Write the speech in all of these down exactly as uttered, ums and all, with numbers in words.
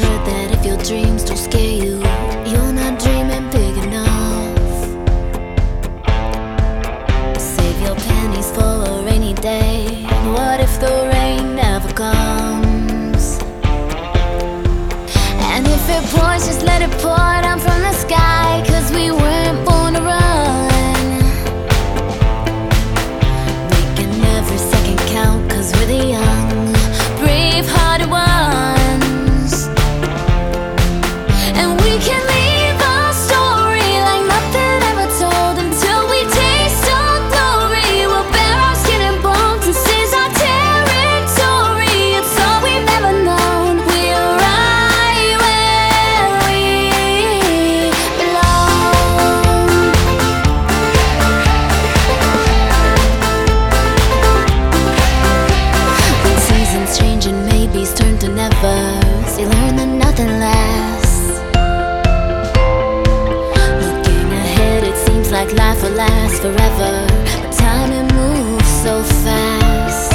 heard that if your dreams don't scare you, you're not dreaming big enough. Save your pennies for a rainy day. What if the rain never comes? And if it pours, just let it pour down from the sky, 'cause we weren't born to run. Making every second count, 'cause we're the young, brave-hearted ones. And we can leave our story like nothing ever told, until we taste our glory. We'll bear our skin and bones, this is our territory. It's all we've ever known. We're right where we belong. When seasons change and maybes turn to nevers, you learn that nothing lasts. Looking ahead, it seems like life will last forever, but time, it moves so fast.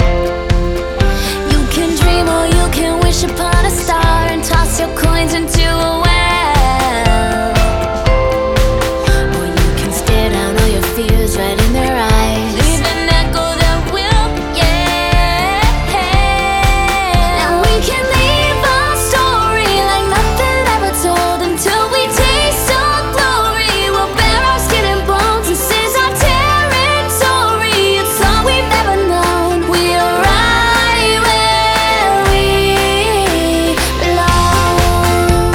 You can dream or you can wish upon a star and toss your coins into a well, or you can stare down all your fears right in their eyes, leave an echo that will, yeah. And we can leave our story like nothing ever told, until we taste our glory. We'll bear our skin and bones, this is our territory. It's all we've ever known. We're right where we belong.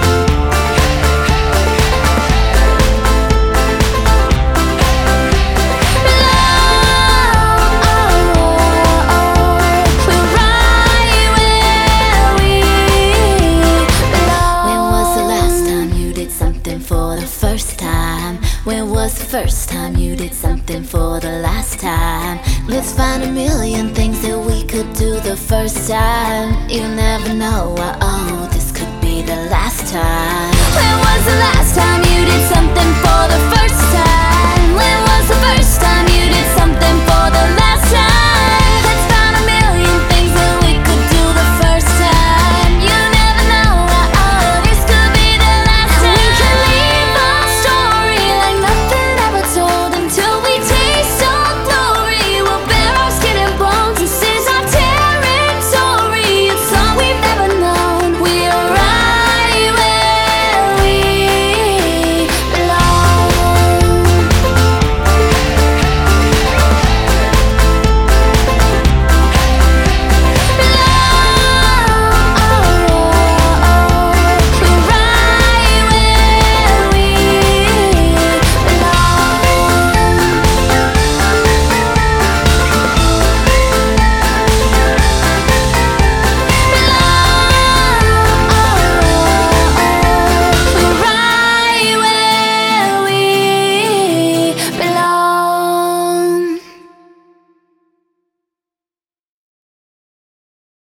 We're right where we belong. When was the last time you did something for the first time? When was the first time you did something for the last time? Let's find a million things that we could do the first time. You never know, oh, this could be the last time. When was the last time you did something for the first time?